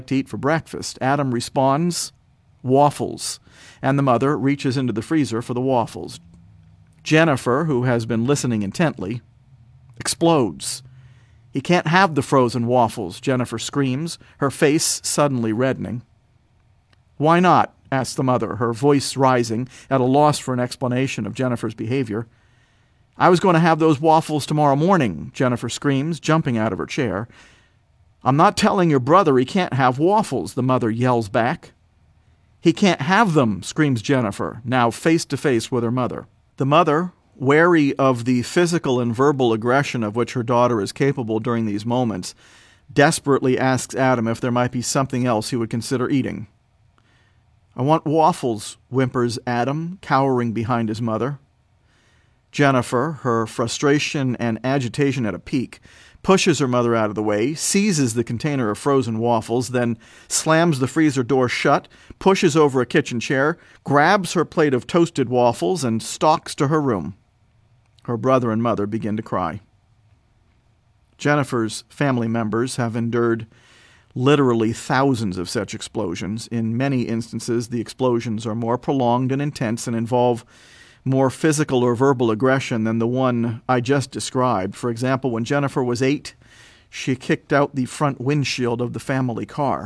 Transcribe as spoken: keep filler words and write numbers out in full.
to eat for breakfast? Adam responds, waffles. And the mother reaches into the freezer for the waffles. Jennifer, who has been listening intently, explodes. "He can't have the frozen waffles," Jennifer screams, her face suddenly reddening. "Why not?" asks the mother, her voice rising, at a loss for an explanation of Jennifer's behavior. "I was going to have those waffles tomorrow morning," Jennifer screams, jumping out of her chair. "I'm not telling your brother he can't have waffles," the mother yells back. "He can't have them," screams Jennifer, now face to face with her mother. The mother, wary of the physical and verbal aggression of which her daughter is capable during these moments, desperately asks Adam if there might be something else he would consider eating. "I want waffles," whimpers Adam, cowering behind his mother. Jennifer, her frustration and agitation at a peak, pushes her mother out of the way, seizes the container of frozen waffles, then slams the freezer door shut, pushes over a kitchen chair, grabs her plate of toasted waffles, and stalks to her room. Her brother and mother begin to cry. Jennifer's family members have endured literally thousands of such explosions. In many instances, the explosions are more prolonged and intense and involve more physical or verbal aggression than the one I just described. For example, when Jennifer was eight, she kicked out the front windshield of the family car.